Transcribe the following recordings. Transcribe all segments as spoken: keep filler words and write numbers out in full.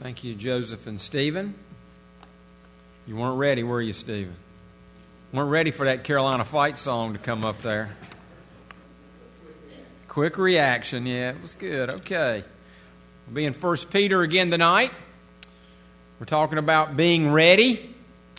Thank you, Joseph and Stephen. You weren't ready, were you, Stephen? Weren't ready for that Carolina Fight song to come up there. Quick reaction, yeah, it was good. Okay. We'll be in First Peter again tonight. We're talking about being ready.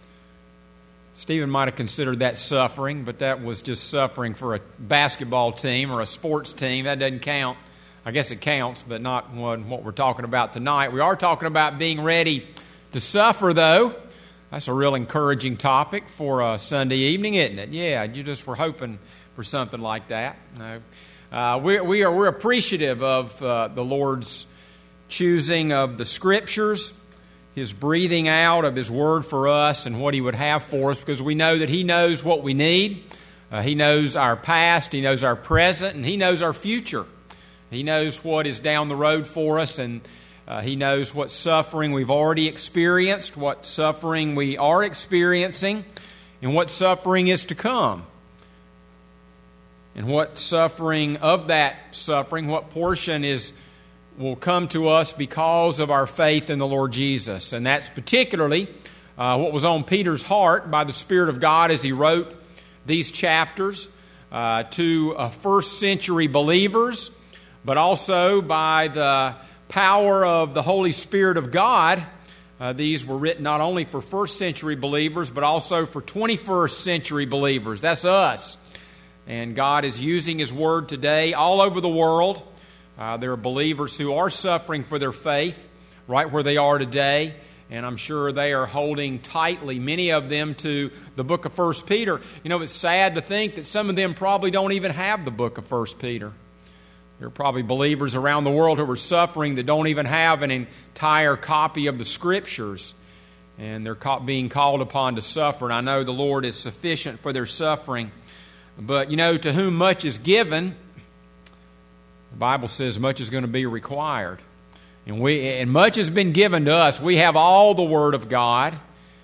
Stephen might have considered that suffering, but that was just suffering for a basketball team or a sports team. That doesn't count. I guess it counts, but not what, what we're talking about tonight. We are talking about being ready to suffer, though. That's a real encouraging topic for a Sunday evening, isn't it? Yeah, you just were hoping for something like that. No, uh, we, we are we're appreciative of uh, the Lord's choosing of the Scriptures, His breathing out of His Word for us and what He would have for us, because we know that He knows what we need. Uh, he knows our past, He knows our present, and He knows our future. He knows what is down the road for us, and uh, He knows what suffering we've already experienced, what suffering we are experiencing, and what suffering is to come. And what suffering of that suffering, what portion is will come to us because of our faith in the Lord Jesus. And that's particularly uh, what was on Peter's heart by the Spirit of God as he wrote these chapters uh, to uh, first century believers, but also by the power of the Holy Spirit of God. Uh, these were written not only for first century believers, but also for twenty-first century believers. That's us. And God is using His Word today all over the world. Uh, there are believers who are suffering for their faith right where they are today. And I'm sure they are holding tightly, many of them, to the book of First Peter. You know, it's sad to think that some of them probably don't even have the book of First Peter. There are probably believers around the world who are suffering that don't even have an entire copy of the Scriptures. And they're being called upon to suffer. And I know the Lord is sufficient for their suffering. But, you know, to whom much is given, the Bible says much is going to be required. And we and much has been given to us. We have all the Word of God.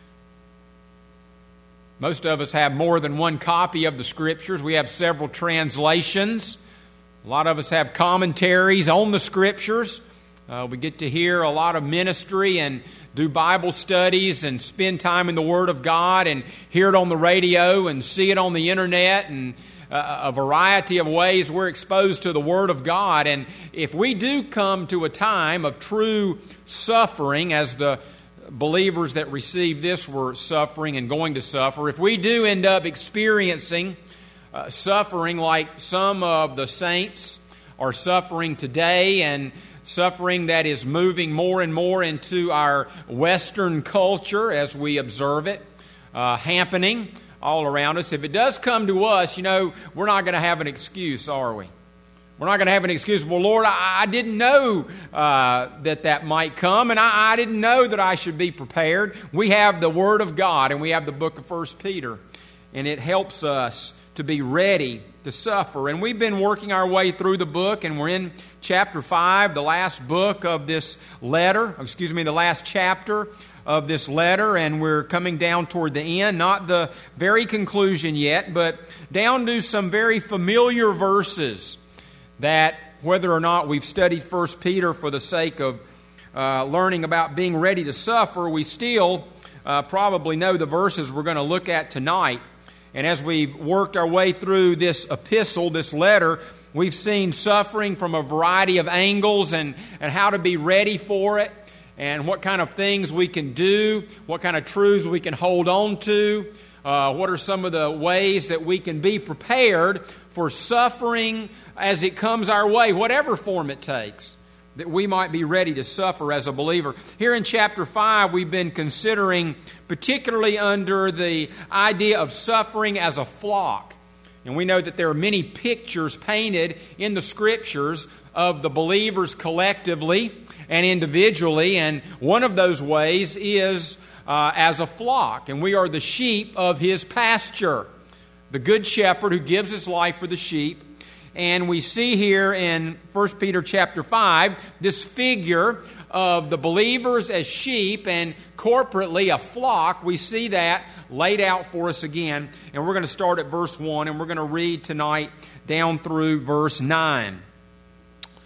Most of us have more than one copy of the Scriptures. We have several translations. A lot of us have commentaries on the Scriptures. Uh, we get to hear a lot of ministry and do Bible studies and spend time in the Word of God and hear it on the radio and see it on the internet, and uh, a variety of ways we're exposed to the Word of God. And if we do come to a time of true suffering, as the believers that received this were suffering and going to suffer, if we do end up experiencing Uh, suffering like some of the saints are suffering today, and suffering that is moving more and more into our Western culture as we observe it uh, happening all around us. If it does come to us, you know, we're not going to have an excuse, are we? We're not going to have an excuse. Well, Lord, I, I didn't know uh, that that might come, and I, I didn't know that I should be prepared. We have the Word of God, and we have the book of First Peter, and it helps us to be ready to suffer. And we've been working our way through the book, and we're in chapter five, the last book of this letter, excuse me, the last chapter of this letter, and we're coming down toward the end, not the very conclusion yet, but down to some very familiar verses that, whether or not we've studied First Peter for the sake of uh, learning about being ready to suffer, we still uh, probably know the verses we're going to look at tonight. And as we've worked our way through this epistle, this letter, we've seen suffering from a variety of angles, and, and how to be ready for it, and what kind of things we can do, what kind of truths we can hold on to, uh, what are some of the ways that we can be prepared for suffering as it comes our way, whatever form it takes, that we might be ready to suffer as a believer. Here in chapter five, we've been considering, particularly under the idea of suffering as a flock. And we know that there are many pictures painted in the Scriptures of the believers collectively and individually, and one of those ways is uh, as a flock. And we are the sheep of His pasture, the good shepherd who gives His life for the sheep. And we see here in First Peter chapter five this figure of the believers as sheep and corporately a flock. We see that laid out for us again. And we're going to start at verse one, and we're going to read tonight down through verse nine.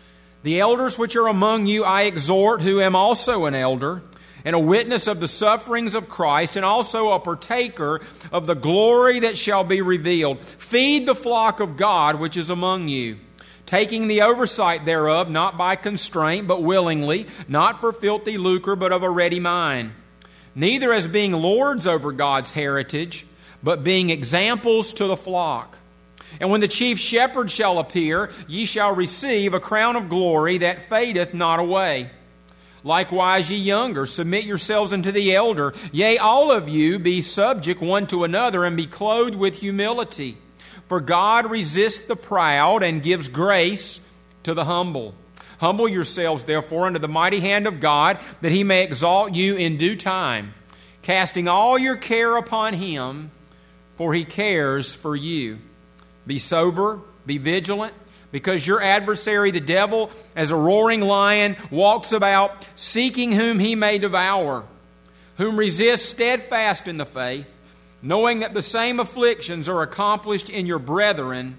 The elders which are among you I exhort, who am also an elder, and a witness of the sufferings of Christ, and also a partaker of the glory that shall be revealed. Feed the flock of God which is among you, taking the oversight thereof, not by constraint, but willingly, not for filthy lucre, but of a ready mind. Neither as being lords over God's heritage, but being examples to the flock. And when the chief shepherd shall appear, ye shall receive a crown of glory that fadeth not away. Likewise, ye younger, submit yourselves unto the elder. Yea, all of you be subject one to another, and be clothed with humility. For God resists the proud, and gives grace to the humble. Humble yourselves, therefore, under the mighty hand of God, that He may exalt you in due time, casting all your care upon Him, for He cares for you. Be sober, be vigilant, because your adversary, the devil, as a roaring lion, walks about, seeking whom he may devour, whom resist steadfast in the faith, knowing that the same afflictions are accomplished in your brethren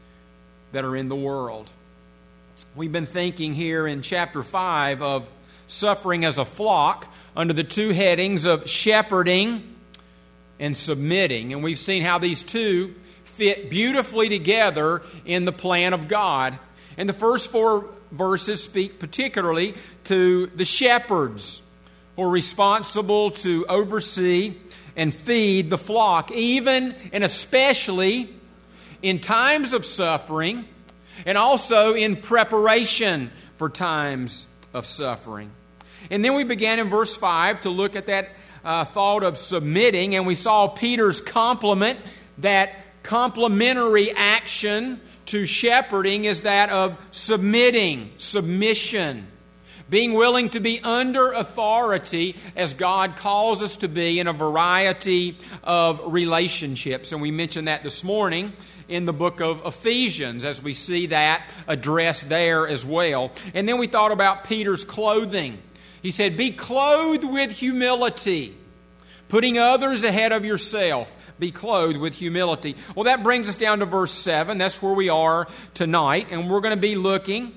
that are in the world. We've been thinking here in chapter five of suffering as a flock under the two headings of shepherding and submitting. And we've seen how these two fit beautifully together in the plan of God. And the first four verses speak particularly to the shepherds who are responsible to oversee and feed the flock, even and especially in times of suffering, and also in preparation for times of suffering. And then we began in verse five to look at that uh, thought of submitting, and we saw Peter's compliment. That complementary action to shepherding is that of submitting, submission, being willing to be under authority as God calls us to be in a variety of relationships. And we mentioned that this morning in the book of Ephesians, as we see that addressed there as well. And then we thought about Peter's clothing. He said, be clothed with humility, putting others ahead of yourself. Be clothed with humility. Well, that brings us down to verse seven. That's where we are tonight. And we're going to be looking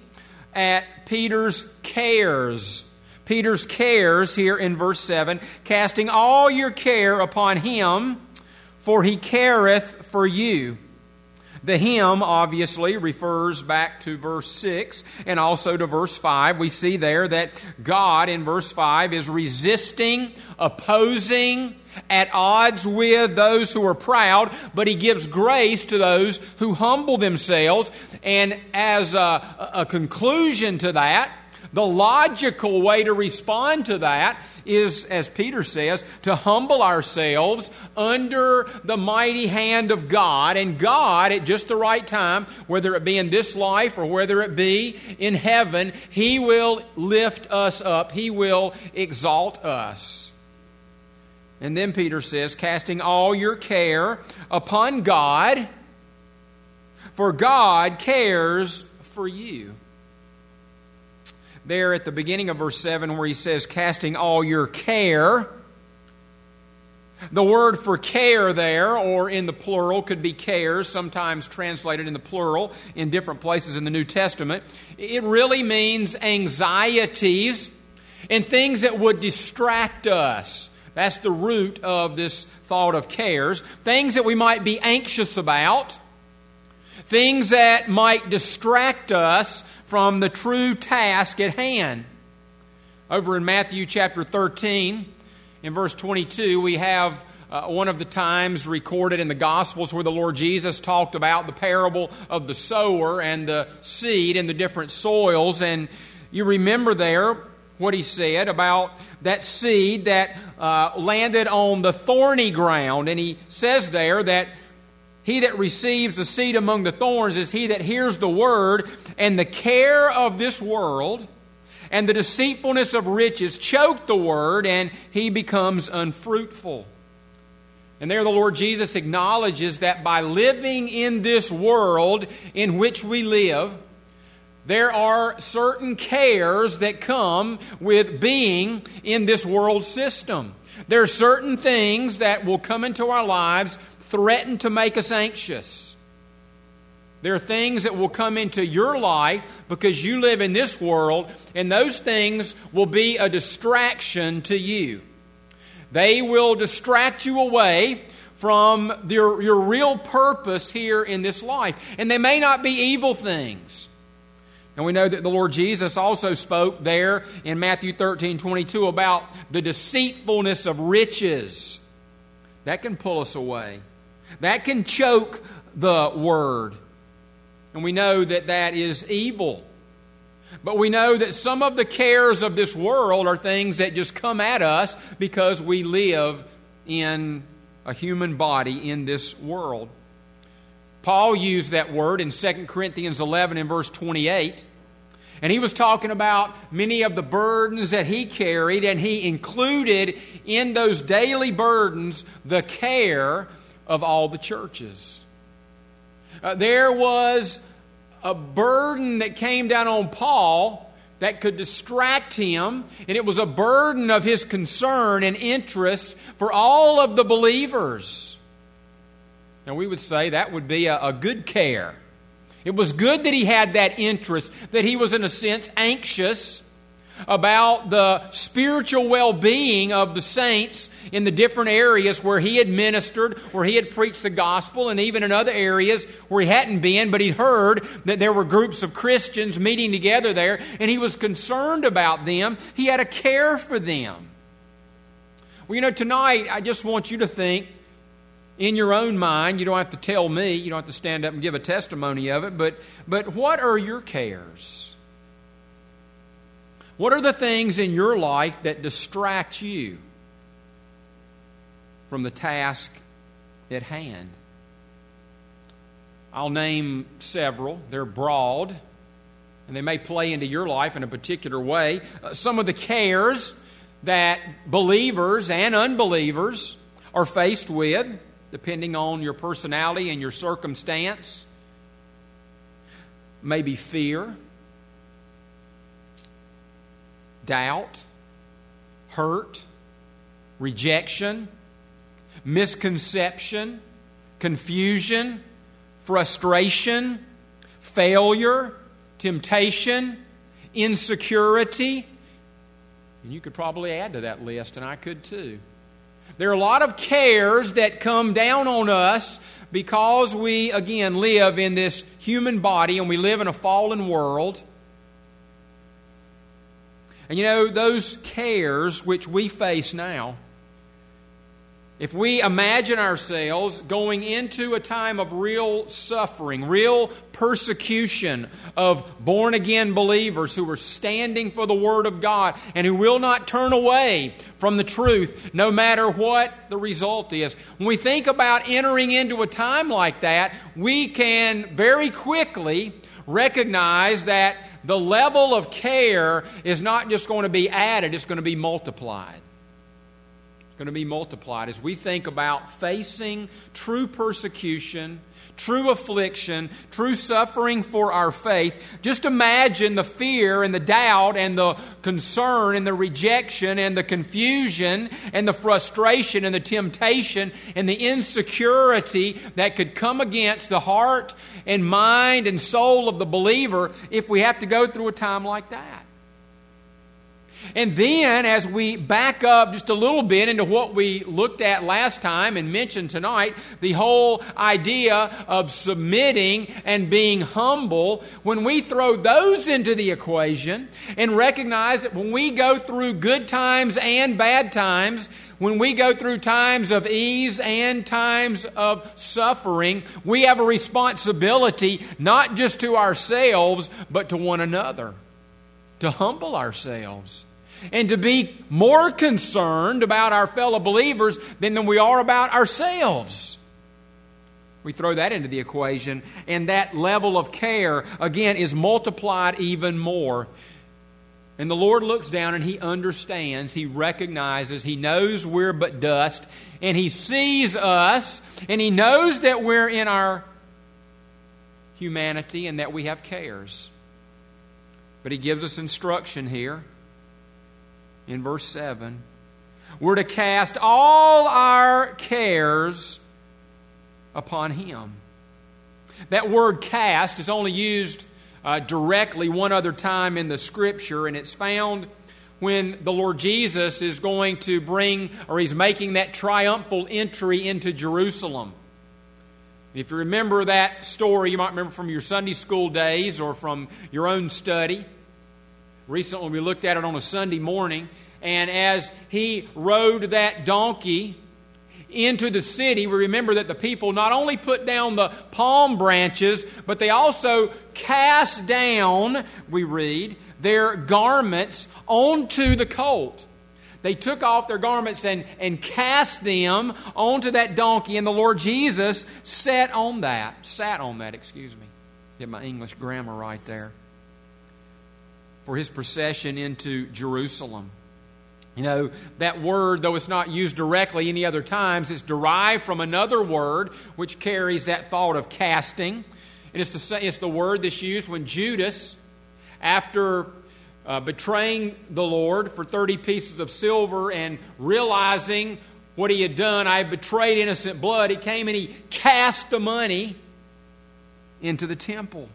at Peter's cares. Peter's cares here in verse seven. Casting all your care upon Him, for He careth for you. The him obviously refers back to verse six and also to verse five. We see there that God in verse five is resisting, opposing, at odds with those who are proud, but He gives grace to those who humble themselves. And as a, a conclusion to that, the logical way to respond to that is, as Peter says, to humble ourselves under the mighty hand of God. And God, at just the right time, whether it be in this life or whether it be in heaven, He will lift us up. He will exalt us. And then Peter says, casting all your care upon God, for God cares for you. There at the beginning of verse seven where he says, casting all your care, the word for care there, or in the plural, could be cares, sometimes translated in the plural in different places in the New Testament. It really means anxieties and things that would distract us. That's the root of this thought of cares. Things that we might be anxious about. Things that might distract us from the true task at hand. Over in Matthew chapter thirteen, in verse twenty-two, we have uh, one of the times recorded in the Gospels where the Lord Jesus talked about the parable of the sower and the seed and the different soils. And you remember there what He said about that seed that uh, landed on the thorny ground. And He says there that he that receives the seed among the thorns is he that hears the word, and the care of this world and the deceitfulness of riches choke the word, and he becomes unfruitful. And there the Lord Jesus acknowledges that by living in this world in which we live, there are certain cares that come with being in this world system. There are certain things that will come into our lives, threaten to make us anxious. There are things that will come into your life because you live in this world, and those things will be a distraction to you. They will distract you away from your, your real purpose here in this life. And they may not be evil things. And we know that the Lord Jesus also spoke there in Matthew thirteen twenty-two about the deceitfulness of riches. That can pull us away. That can choke the Word. And we know that that is evil. But we know that some of the cares of this world are things that just come at us because we live in a human body in this world. Paul used that word in Second Corinthians eleven and verse twenty-eight. And he was talking about many of the burdens that he carried, and he included in those daily burdens the care of all the churches. Uh, there was a burden that came down on Paul that could distract him, and it was a burden of his concern and interest for all of the believers. Now we would say that would be a, a good care. It was good that he had that interest, that he was in a sense anxious about the spiritual well-being of the saints in the different areas where he had ministered, where he had preached the gospel, and even in other areas where he hadn't been, but he'd heard that there were groups of Christians meeting together there, and he was concerned about them. He had a care for them. Well, you know, tonight I just want you to think in your own mind. You don't have to tell me. You don't have to stand up and give a testimony of it. But, but what are your cares? What are the things in your life that distract you from the task at hand? I'll name several. They're broad, and they may play into your life in a particular way. Uh, some of the cares that believers and unbelievers are faced with, depending on your personality and your circumstance, maybe fear, doubt, hurt, rejection, misconception, confusion, frustration, failure, temptation, insecurity. And you could probably add to that list, and I could too. There are a lot of cares that come down on us because we, again, live in this human body and we live in a fallen world. And you know, those cares which we face now, if we imagine ourselves going into a time of real suffering, real persecution of born-again believers who are standing for the Word of God and who will not turn away from the truth no matter what the result is. When we think about entering into a time like that, we can very quickly recognize that the level of care is not just going to be added, it's going to be multiplied. Going to be multiplied as we think about facing true persecution, true affliction, true suffering for our faith. Just imagine the fear and the doubt and the concern and the rejection and the confusion and the frustration and the temptation and the insecurity that could come against the heart and mind and soul of the believer if we have to go through a time like that. And then, as we back up just a little bit into what we looked at last time and mentioned tonight, the whole idea of submitting and being humble, when we throw those into the equation and recognize that when we go through good times and bad times, when we go through times of ease and times of suffering, we have a responsibility not just to ourselves, but to one another, to humble ourselves. And to be more concerned about our fellow believers than, than we are about ourselves. We throw that into the equation, and that level of care, again, is multiplied even more. And the Lord looks down and He understands, He recognizes, He knows we're but dust, and He sees us, and He knows that we're in our humanity and that we have cares. But He gives us instruction here. In verse seven, we're to cast all our cares upon Him. That word cast is only used uh, directly one other time in the Scripture, and it's found when the Lord Jesus is going to bring, or He's making that triumphal entry into Jerusalem. If you remember that story, you might remember from your Sunday school days or from your own study. Recently we looked at it on a Sunday morning, and as He rode that donkey into the city, we remember that the people not only put down the palm branches, but they also cast down, we read, their garments onto the colt. They took off their garments and, and cast them onto that donkey, and the Lord Jesus sat on that. Sat on that, excuse me. Get my English grammar right there. For His procession into Jerusalem. You know, that word, though it's not used directly any other times, it's derived from another word which carries that thought of casting. And it's the, it's the word that's used when Judas, after uh, betraying the Lord for thirty pieces of silver and realizing what he had done, I have betrayed innocent blood, he came and he cast the money into the temple.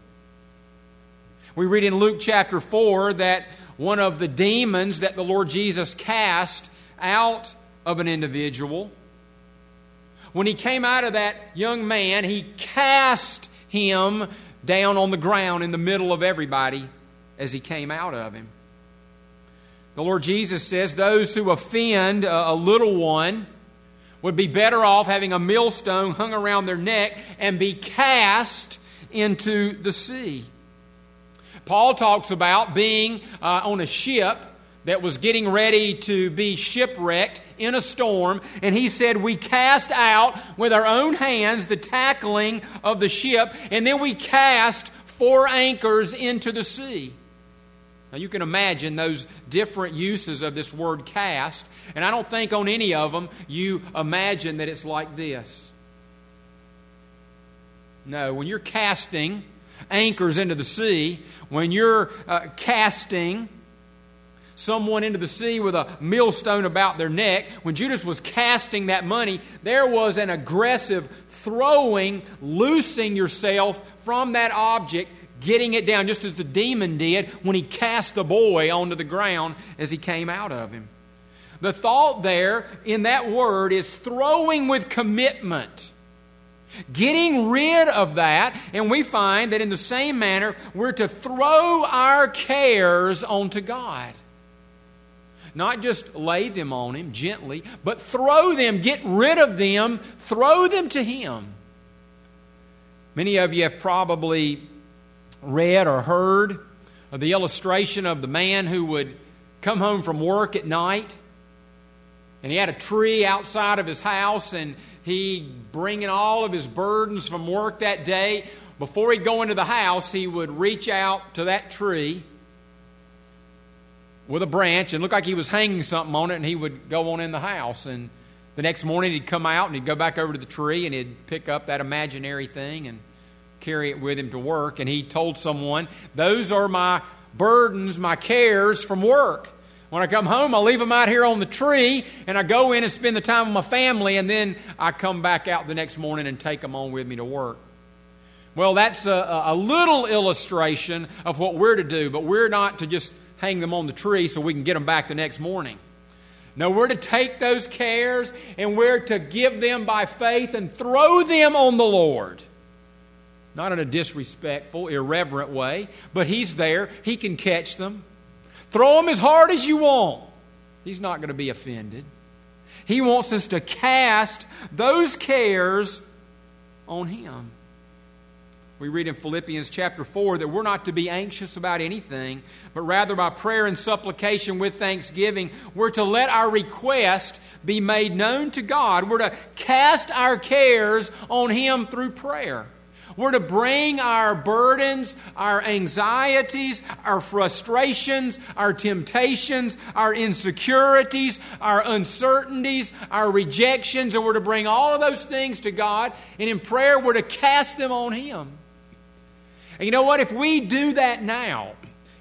We read in Luke chapter four that one of the demons that the Lord Jesus cast out of an individual, when he came out of that young man, he cast him down on the ground in the middle of everybody as he came out of him. The Lord Jesus says those who offend a little one would be better off having a millstone hung around their neck and be cast into the sea. Paul talks about being uh, on a ship that was getting ready to be shipwrecked in a storm, and he said we cast out with our own hands the tackling of the ship, and then we cast four anchors into the sea. Now you can imagine those different uses of this word cast, and I don't think on any of them you imagine that it's like this. No, when you're casting anchors into the sea, when you're uh, casting someone into the sea with a millstone about their neck, when Judas was casting that money, there was an aggressive throwing, loosing yourself from that object, getting it down, just as the demon did when he cast the boy onto the ground as he came out of him. The thought there in that word is throwing with commitment. Getting rid of that, and we find that in the same manner, we're to throw our cares onto God. Not just lay them on Him gently, but throw them, get rid of them, throw them to Him. Many of you have probably read or heard of the illustration of the man who would come home from work at night, and he had a tree outside of his house, and he bringing all of his burdens from work that day. Before he'd go into the house, he would reach out to that tree with a branch and look like he was hanging something on it, and he would go on in the house. And the next morning he'd come out and he'd go back over to the tree and he'd pick up that imaginary thing and carry it with him to work. And he told someone, those are my burdens, my cares from work. When I come home, I leave them out here on the tree, and I go in and spend the time with my family, and then I come back out the next morning and take them on with me to work. Well, that's a, a little illustration of what we're to do, but we're not to just hang them on the tree so we can get them back the next morning. No, we're to take those cares, and we're to give them by faith and throw them on the Lord. Not in a disrespectful, irreverent way, but He's there. He can catch them. Throw them as hard as you want. He's not going to be offended. He wants us to cast those cares on Him. We read in Philippians chapter four that we're not to be anxious about anything, but rather by prayer and supplication with thanksgiving, we're to let our request be made known to God. We're to cast our cares on Him through prayer. We're to bring our burdens, our anxieties, our frustrations, our temptations, our insecurities, our uncertainties, our rejections, and we're to bring all of those things to God. And in prayer, we're to cast them on Him. And you know what? If we do that now,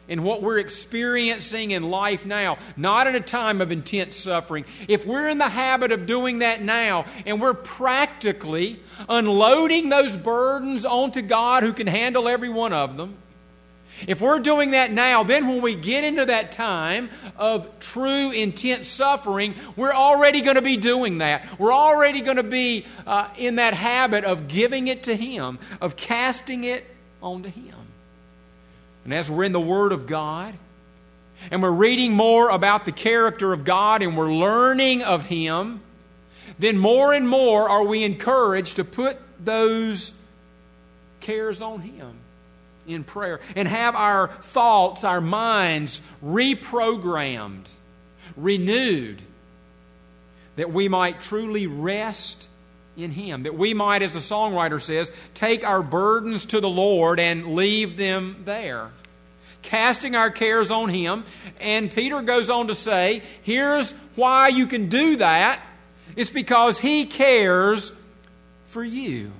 in what we're experiencing in life now, not at a time of intense suffering, if we're in the habit of doing that now and we're practically unloading those burdens onto God who can handle every one of them, if we're doing that now, then when we get into that time of true intense suffering, we're already going to be doing that. We're already going to be uh, in that habit of giving it to Him, of casting it onto Him. And as we're in the Word of God, and we're reading more about the character of God, and we're learning of Him, then more and more are we encouraged to put those cares on Him in prayer and have our thoughts, our minds reprogrammed, renewed, that we might truly rest in Him, that we might, as the songwriter says, take our burdens to the Lord and leave them there, casting our cares on Him. And Peter goes on to say, here's why you can do that. It's because He cares for you.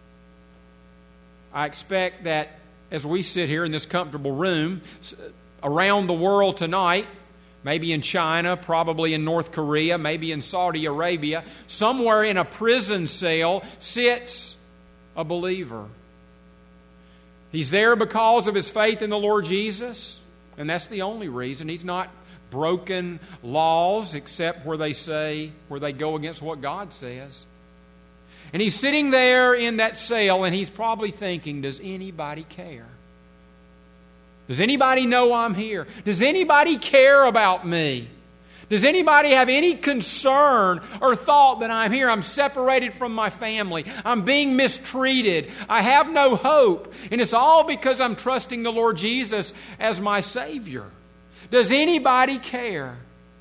I expect that as we sit here in this comfortable room, around the world tonight, maybe in China, probably in North Korea, maybe in Saudi Arabia, somewhere in a prison cell sits a believer. He's there because of his faith in the Lord Jesus, and that's the only reason. He's not broken laws except where they say, where they go against what God says. And he's sitting there in that cell, and he's probably thinking, does anybody care? Does anybody know I'm here? Does anybody care about me? Does anybody have any concern or thought that I'm here? I'm separated from my family. I'm being mistreated. I have no hope. And it's all because I'm trusting the Lord Jesus as my Savior. Does anybody care?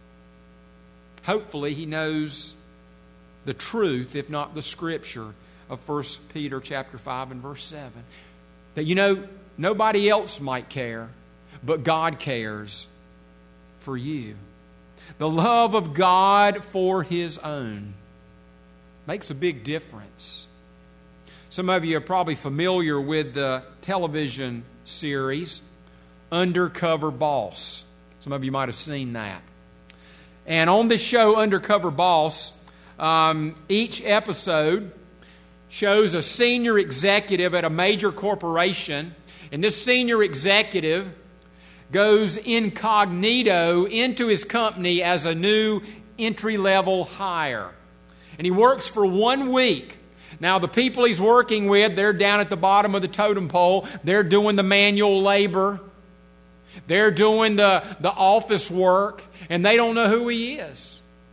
Hopefully he knows the truth, if not the Scripture, of First Peter chapter five and verse seven. That, you know, nobody else might care, but God cares for you. The love of God for His own makes a big difference. Some of you are probably familiar with the television series Undercover Boss. Some of you might have seen that. And on this show, Undercover Boss, um, each episode shows a senior executive at a major corporation. And this senior executive goes incognito into his company as a new entry-level hire. And he works for one week. Now, the people he's working with, they're down at the bottom of the totem pole. They're doing the manual labor. They're doing the, the office work. And they don't know who he is.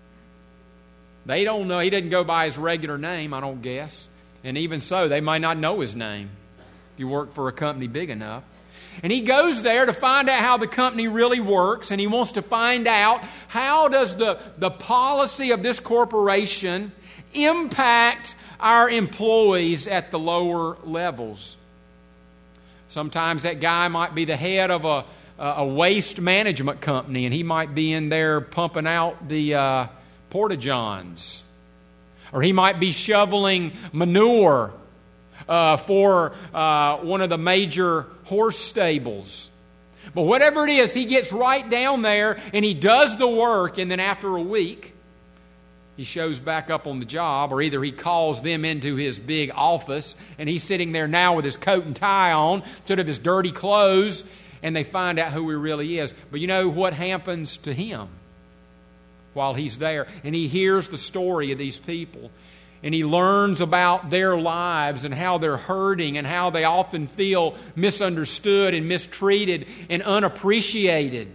They don't know. He doesn't go by his regular name, I don't guess. And even so, they might not know his name if you work for a company big enough. And he goes there to find out how the company really works, and he wants to find out how does the, the policy of this corporation impact our employees at the lower levels. Sometimes that guy might be the head of a, a waste management company, and he might be in there pumping out the uh, porta-johns. Or he might be shoveling manure uh, for uh, one of the major horse stables. But whatever it is, he gets right down there and he does the work, and then after a week, he shows back up on the job, or either he calls them into his big office and he's sitting there now with his coat and tie on instead of his dirty clothes, and they find out who he really is. But you know what happens to him while he's there? And he hears the story of these people. And he learns about their lives and how they're hurting and how they often feel misunderstood and mistreated and unappreciated.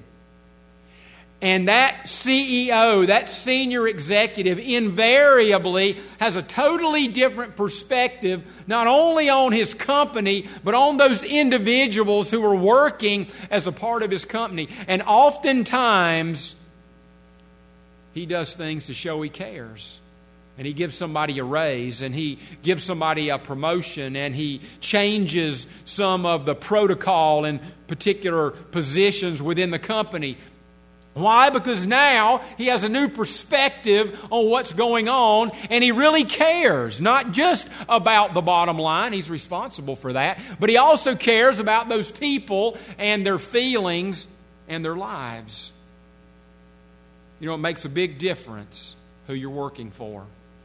And that C E O, that senior executive, invariably has a totally different perspective, not only on his company, but on those individuals who are working as a part of his company. And oftentimes, he does things to show he cares. And he gives somebody a raise, and he gives somebody a promotion, and he changes some of the protocol and particular positions within the company. Why? Because now he has a new perspective on what's going on, and he really cares, not just about the bottom line. He's responsible for that, but he also cares about those people and their feelings and their lives. You know, it makes a big difference who you're working for.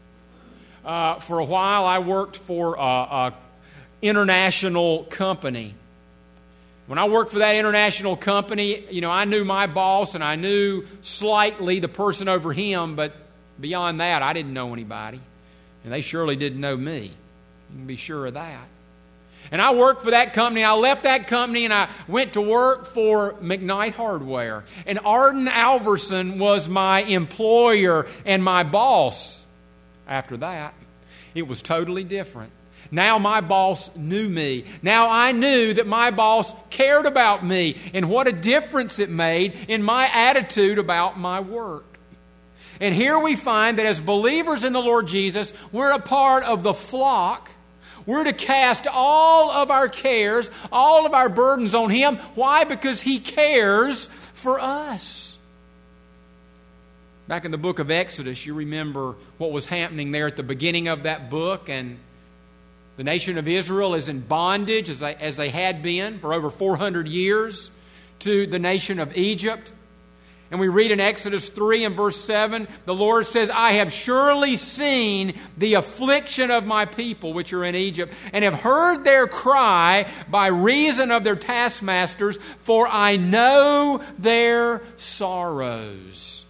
Uh, for a while, I worked for an international company. When I worked for that international company, you know, I knew my boss and I knew slightly the person over him, but beyond that, I didn't know anybody. And they surely didn't know me. You can be sure of that. And I worked for that company. I left that company and I went to work for McKnight Hardware. And Arden Alverson was my employer and my boss. After that, it was totally different. Now my boss knew me. Now I knew that my boss cared about me, and what a difference it made in my attitude about my work. And here we find that as believers in the Lord Jesus, we're a part of the flock. We're to cast all of our cares, all of our burdens on Him. Why? Because He cares for us. Back in the book of Exodus, you remember what was happening there at the beginning of that book, and the nation of Israel is in bondage, as they, as they had been for over four hundred years, to the nation of Egypt. And we read in Exodus three and verse seven, the Lord says, I have surely seen the affliction of my people which are in Egypt, and have heard their cry by reason of their taskmasters, for I know their sorrows.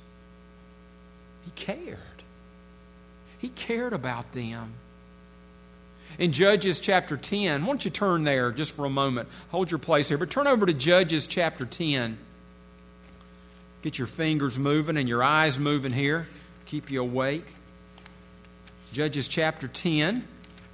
He cared. He cared about them. In Judges chapter ten, why don't you turn there just for a moment. Hold your place here, but turn over to Judges chapter ten. Get your fingers moving and your eyes moving here. Keep you awake. Judges chapter ten.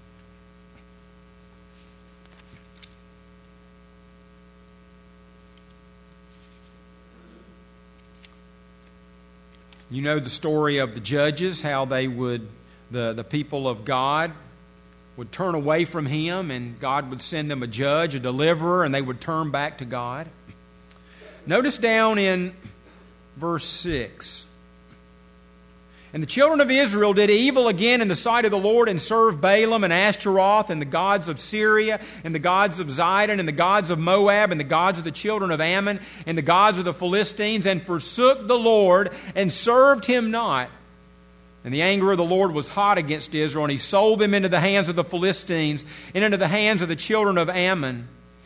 You know the story of the judges, how they would, the, the people of God would turn away from Him, and God would send them a judge, a deliverer, and they would turn back to God. Notice down in verse six. And the children of Israel did evil again in the sight of the Lord, and served Balaam and Ashtaroth and the gods of Syria and the gods of Zidon and the gods of Moab and the gods of the children of Ammon and the gods of the Philistines, and forsook the Lord and served Him not. And the anger of the Lord was hot against Israel, and He sold them into the hands of the Philistines and into the hands of the children of Ammon.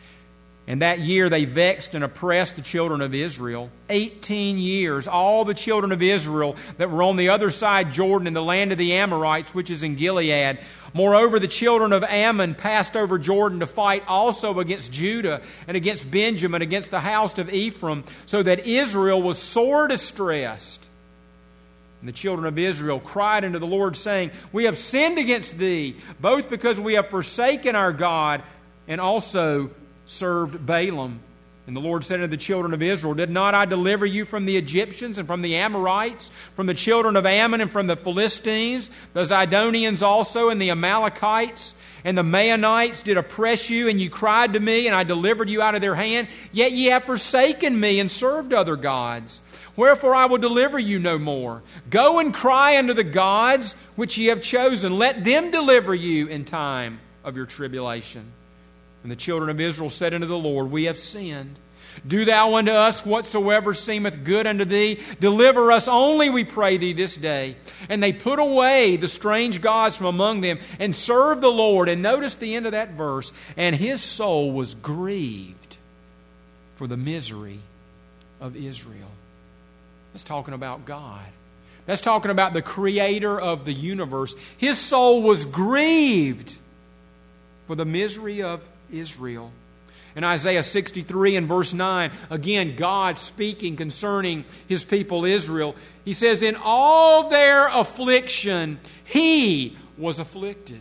And that year they vexed and oppressed the children of Israel. Eighteen years, all the children of Israel that were on the other side Jordan in the land of the Amorites, which is in Gilead. Moreover, the children of Ammon passed over Jordan to fight also against Judah and against Benjamin, against the house of Ephraim, so that Israel was sore distressed. And the children of Israel cried unto the Lord, saying, We have sinned against Thee, both because we have forsaken our God, and also served Balaam. And the Lord said unto the children of Israel, Did not I deliver you from the Egyptians and from the Amorites, from the children of Ammon and from the Philistines? The Zidonians also and the Amalekites and the Maonites did oppress you, and you cried to me, and I delivered you out of their hand. Yet ye have forsaken me and served other gods. Wherefore I will deliver you no more. Go and cry unto the gods which ye have chosen. Let them deliver you in time of your tribulation. And the children of Israel said unto the Lord, We have sinned. Do thou unto us whatsoever seemeth good unto thee. Deliver us only, we pray thee, this day. And they put away the strange gods from among them and served the Lord. And notice the end of that verse. And his soul was grieved for the misery of Israel. That's talking about God. That's talking about the Creator of the universe. His soul was grieved for the misery of Israel. In Isaiah sixty-three and verse nine, again, God speaking concerning His people Israel. He says, In all their affliction, He was afflicted.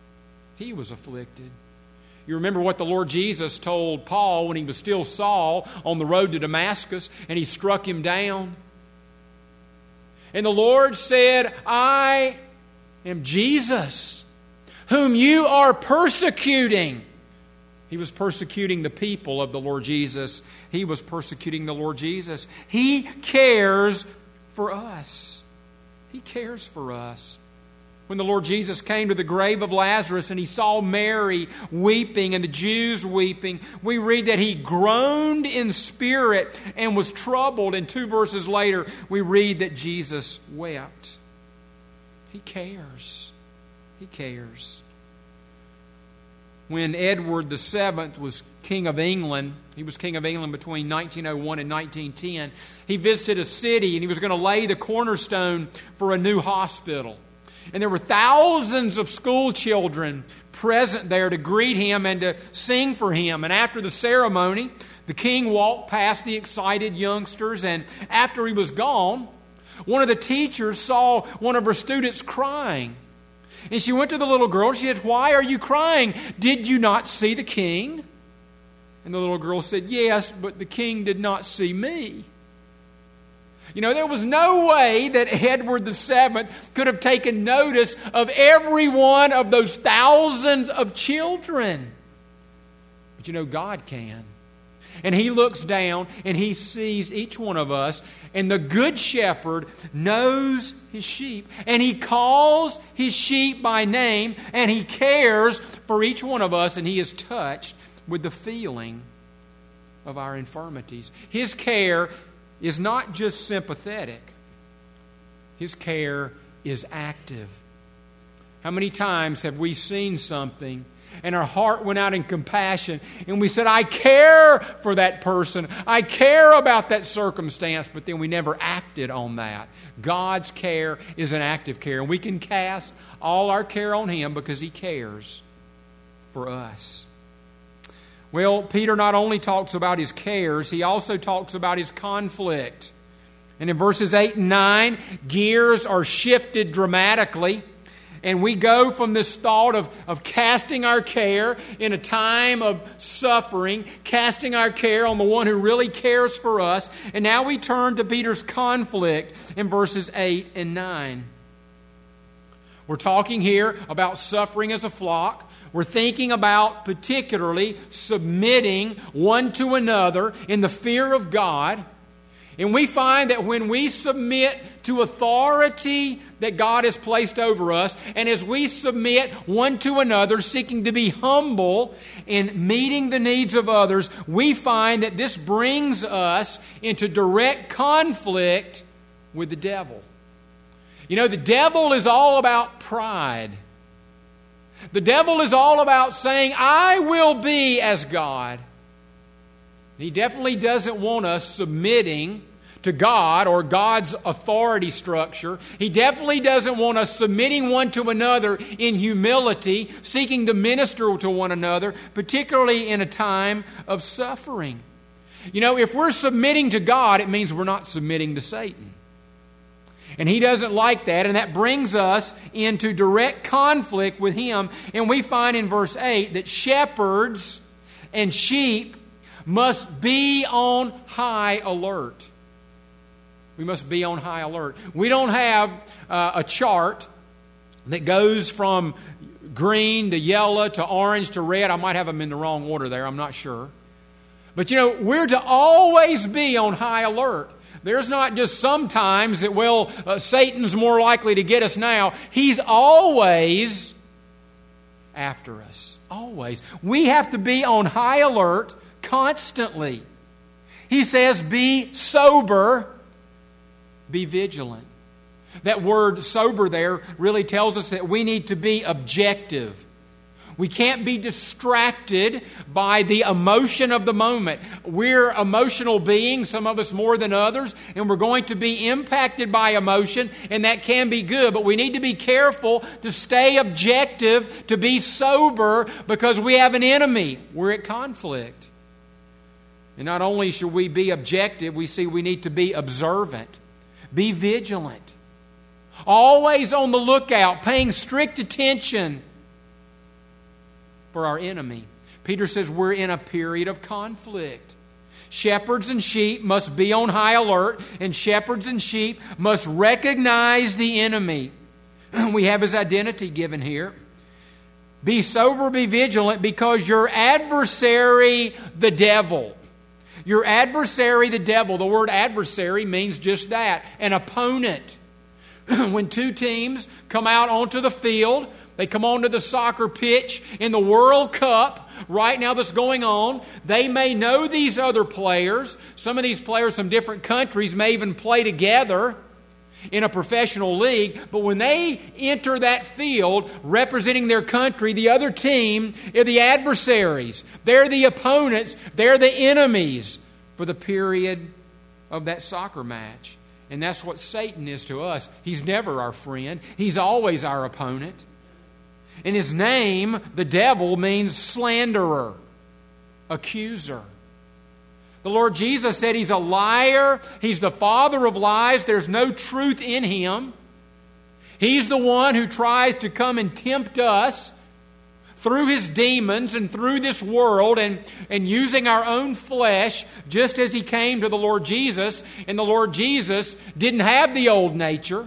He was afflicted. You remember what the Lord Jesus told Paul when he was still Saul on the road to Damascus, and he struck him down. And the Lord said, I am Jesus, whom you are persecuting. He was persecuting the people of the Lord Jesus. He was persecuting the Lord Jesus. He cares for us. He cares for us. When the Lord Jesus came to the grave of Lazarus and He saw Mary weeping and the Jews weeping, we read that He groaned in spirit and was troubled. And two verses later, we read that Jesus wept. He cares. He cares. When Edward the Seventh was King of England, he was King of England between nineteen oh one and nineteen ten, he visited a city and he was going to lay the cornerstone for a new hospital. And there were thousands of school children present there to greet him and to sing for him. And after the ceremony, the king walked past the excited youngsters, and after he was gone, one of the teachers saw one of her students crying. And she went to the little girl and she said, "Why are you crying? Did you not see the king?" And the little girl said, "Yes, but the king did not see me." You know, there was no way that Edward the Seventh could have taken notice of every one of those thousands of children. But you know, God can. And He looks down and He sees each one of us. And the Good Shepherd knows His sheep. And He calls His sheep by name. And He cares for each one of us. And He is touched with the feeling of our infirmities. His care is not just sympathetic. His care is active. How many times have we seen something and our heart went out in compassion and we said, "I care for that person. I care about that circumstance," but then we never acted on that. God's care is an active care, and we can cast all our care on Him because He cares for us. Well, Peter not only talks about his cares, he also talks about his conflict. And in verses eight and nine, gears are shifted dramatically. And we go from this thought of, of casting our care in a time of suffering, casting our care on the one who really cares for us. And now we turn to Peter's conflict in verses eight and nine. We're talking here about suffering as a flock. We're thinking about particularly submitting one to another in the fear of God. And we find that when we submit to authority that God has placed over us, and as we submit one to another, seeking to be humble in meeting the needs of others, we find that this brings us into direct conflict with the devil. You know, the devil is all about pride. The devil is all about saying, "I will be as God." He definitely doesn't want us submitting to God or God's authority structure. He definitely doesn't want us submitting one to another in humility, seeking to minister to one another, particularly in a time of suffering. You know, if we're submitting to God, it means we're not submitting to Satan. And he doesn't like that, and that brings us into direct conflict with him. And we find in verse eight that shepherds and sheep must be on high alert. We must be on high alert. We don't have uh, a chart that goes from green to yellow to orange to red. I might have them in the wrong order there, I'm not sure. But you know, we're to always be on high alert. There's not just sometimes that, well, uh, Satan's more likely to get us now. He's always after us. Always. We have to be on high alert constantly. He says, be sober, be vigilant. That word sober there really tells us that we need to be objective. We can't be distracted by the emotion of the moment. We're emotional beings, some of us more than others, and we're going to be impacted by emotion, and that can be good. But we need to be careful to stay objective, to be sober, because we have an enemy. We're at conflict. And not only should we be objective, we see we need to be observant, be vigilant, always on the lookout, paying strict attention for our enemy. Peter says we're in a period of conflict. Shepherds and sheep must be on high alert, and shepherds and sheep must recognize the enemy. We have his identity given here. Be sober, be vigilant, because your adversary, the devil. Your adversary, the devil. The word adversary means just that, an opponent. When two teams come out onto the field, they come onto the soccer pitch in the World Cup right now that's going on. They may know these other players. Some of these players from different countries may even play together in a professional league. But when they enter that field representing their country, the other team are the adversaries. They're the opponents. They're the enemies for the period of that soccer match. And that's what Satan is to us. He's never our friend. He's always our opponent. And his name, the devil, means slanderer, accuser. The Lord Jesus said he's a liar. He's the father of lies. There's no truth in him. He's the one who tries to come and tempt us through his demons and through this world and, and using our own flesh, just as he came to the Lord Jesus. And the Lord Jesus didn't have the old nature.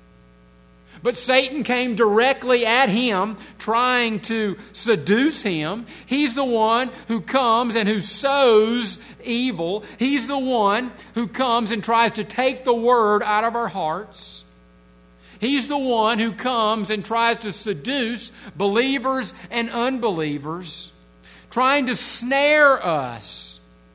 But Satan came directly at him, trying to seduce him. He's the one who comes and who sows evil. He's the one who comes and tries to take the word out of our hearts. He's the one who comes and tries to seduce believers and unbelievers, trying to snare us.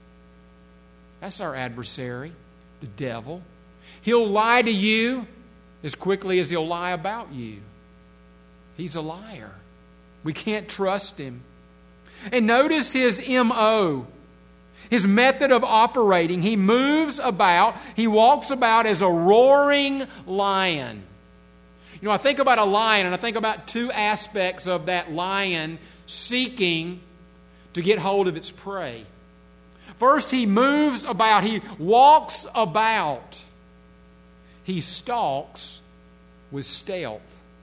That's our adversary, the devil. He'll lie to you as quickly as he'll lie about you. He's a liar. We can't trust him. And notice his M O, his method of operating. He moves about, he walks about as a roaring lion. You know, I think about a lion, and I think about two aspects of that lion seeking to get hold of its prey. First, he moves about, he walks about. He stalks with stealth.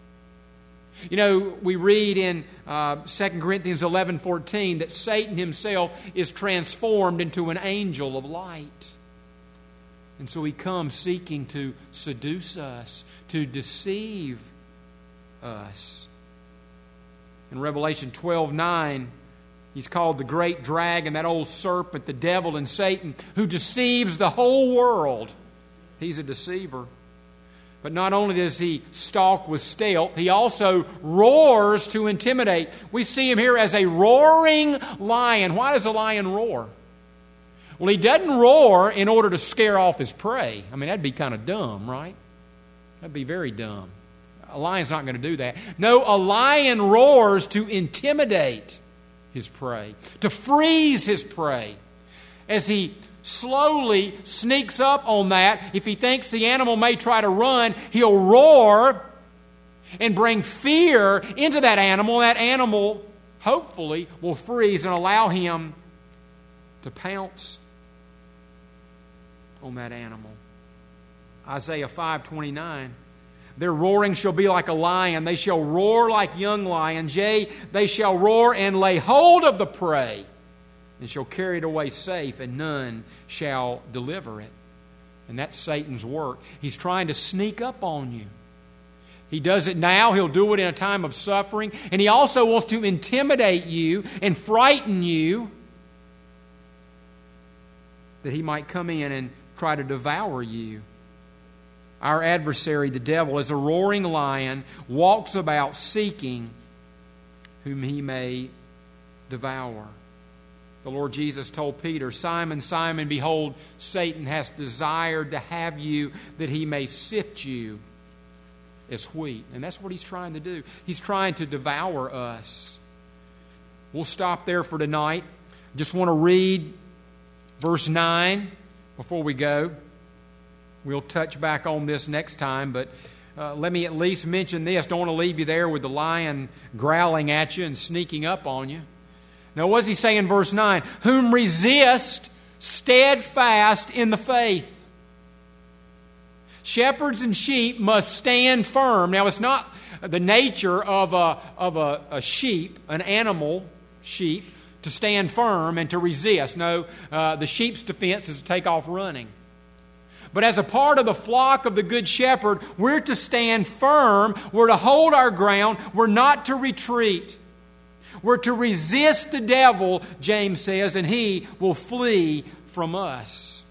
You know, we read in uh, Second Corinthians eleven fourteen that Satan himself is transformed into an angel of light. And so he comes seeking to seduce us, to deceive us. In Revelation twelve nine, he's called the great dragon, that old serpent, the devil and Satan, who deceives the whole world. He's a deceiver. But not only does he stalk with stealth, he also roars to intimidate. We see him here as a roaring lion. Why does a lion roar? Well, he doesn't roar in order to scare off his prey. I mean, that'd be kind of dumb, right? That'd be very dumb. A lion's not going to do that. No, a lion roars to intimidate his prey, to freeze his prey. As he slowly sneaks up on that, if he thinks the animal may try to run, he'll roar and bring fear into that animal. That animal, hopefully, will freeze and allow him to pounce on that animal. Isaiah five twenty-nine. Their roaring shall be like a lion. They shall roar like young lions. Yea, they shall roar and lay hold of the prey, and shall carry it away safe, and none shall deliver it. And that's Satan's work. He's trying to sneak up on you. He does it now. He'll do it in a time of suffering. And he also wants to intimidate you and frighten you, that he might come in and try to devour you. Our adversary, the devil, as a roaring lion, walks about seeking whom he may devour. The Lord Jesus told Peter, Simon, Simon, behold, Satan hath desired to have you, that he may sift you as wheat. And that's what he's trying to do. He's trying to devour us. We'll stop there for tonight. Just want to read verse nine before we go. We'll touch back on this next time, but uh, let me at least mention this. Don't want to leave you there with the lion growling at you and sneaking up on you. Now, what does he say in verse nine? Whom resist steadfast in the faith. Shepherds and sheep must stand firm. Now, it's not the nature of a, of a, a sheep, an animal sheep, to stand firm and to resist. No, uh, the sheep's defense is to take off running. But as a part of the flock of the Good Shepherd, we're to stand firm. We're to hold our ground. We're not to retreat. We're to resist the devil, James says, and he will flee from us.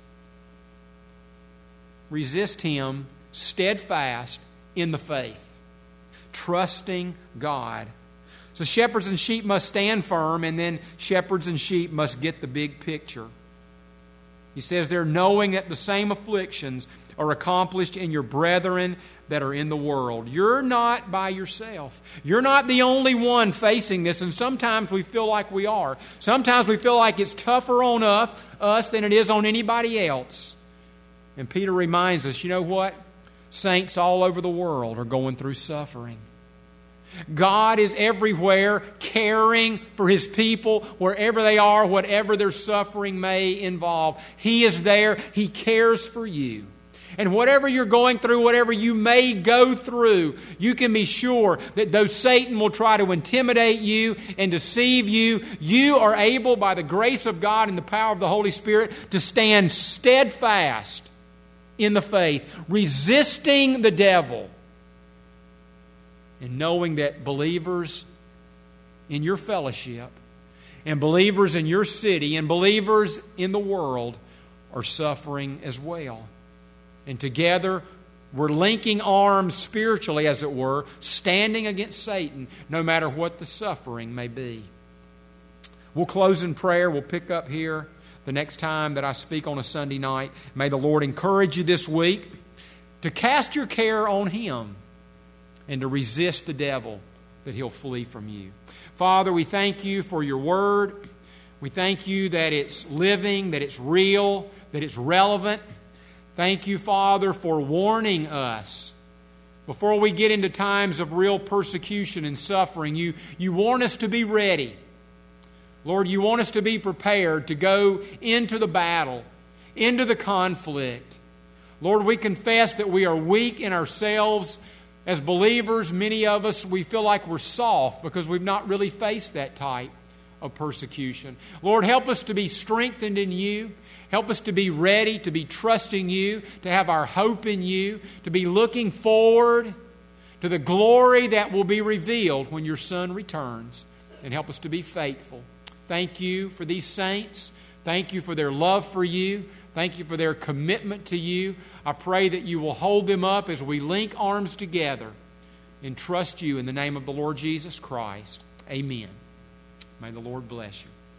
Resist him steadfast in the faith, trusting God. So shepherds and sheep must stand firm, and then shepherds and sheep must get the big picture. He says they're knowing that the same afflictions are accomplished in your brethren that are in the world. You're not by yourself. You're not the only one facing this, and sometimes we feel like we are. Sometimes we feel like it's tougher on us, us than it is on anybody else. And Peter reminds us, you know what? Saints all over the world are going through suffering. God is everywhere, caring for His people wherever they are, whatever their suffering may involve. He is there. He cares for you. And whatever you're going through, whatever you may go through, you can be sure that though Satan will try to intimidate you and deceive you, you are able, by the grace of God and the power of the Holy Spirit, to stand steadfast in the faith, resisting the devil, and knowing that believers in your fellowship and believers in your city and believers in the world are suffering as well. And together, we're linking arms spiritually, as it were, standing against Satan, no matter what the suffering may be. We'll close in prayer. We'll pick up here the next time that I speak on a Sunday night. May the Lord encourage you this week to cast your care on Him and to resist the devil, that he'll flee from you. Father, we thank you for your word. We thank you that it's living, that it's real, that it's relevant. Thank you, Father, for warning us. Before we get into times of real persecution and suffering, you, you warn us to be ready. Lord, you want us to be prepared to go into the battle, into the conflict. Lord, we confess that we are weak in ourselves. As believers, many of us, we feel like we're soft because we've not really faced that type of persecution. Lord, help us to be strengthened in you. Help us to be ready, to be trusting you, to have our hope in you, to be looking forward to the glory that will be revealed when your Son returns. And help us to be faithful. Thank you for these saints. Thank you for their love for you. Thank you for their commitment to you. I pray that you will hold them up as we link arms together and trust you in the name of the Lord Jesus Christ. Amen. May the Lord bless you.